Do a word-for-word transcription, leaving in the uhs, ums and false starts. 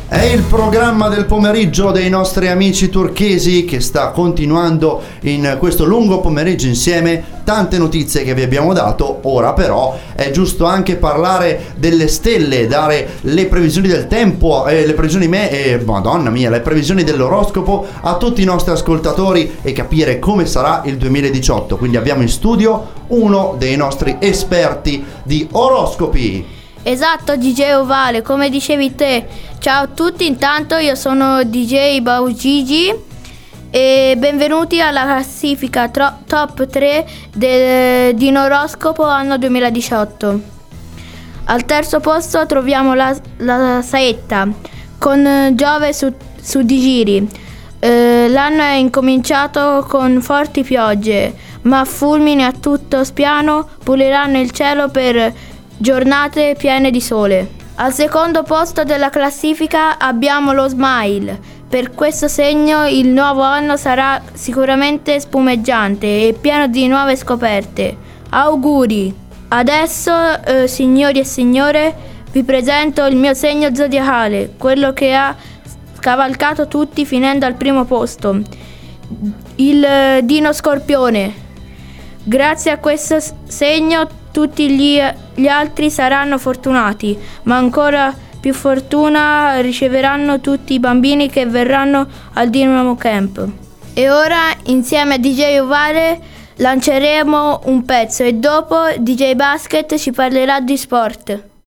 È il programma del pomeriggio dei nostri amici turchesi che sta continuando in questo lungo pomeriggio insieme. Tante notizie che vi abbiamo dato, ora però è giusto anche parlare delle stelle, dare le previsioni del tempo, eh, le previsioni me, eh, madonna mia, le previsioni dell'oroscopo a tutti i nostri ascoltatori e capire come sarà il duemiladiciotto. Quindi abbiamo in studio uno dei nostri esperti di oroscopi. Esatto, D J Ovale, come dicevi te. Ciao a tutti, intanto io sono D J Baugigi e benvenuti alla classifica tro- top tre del, di Oroscopo anno duemiladiciotto. Al terzo posto troviamo la, la Saetta con Giove su, su di giri. Eh, l'anno è incominciato con forti piogge, ma fulmini a tutto spiano puliranno il cielo per giornate piene di sole. Al secondo posto della classifica abbiamo lo Smile. Per questo segno il nuovo anno sarà sicuramente spumeggiante e pieno di nuove scoperte. Auguri! Adesso, eh, signori e signore, vi presento il mio segno zodiacale, quello che ha scavalcato tutti finendo al primo posto, il eh, Dino Scorpione. Grazie a questo segno tutti gli, gli altri saranno fortunati, ma ancora più fortuna riceveranno tutti i bambini che verranno al Dynamo Camp. E ora, insieme a D J Ovale, lanceremo un pezzo e dopo D J Basket ci parlerà di sport.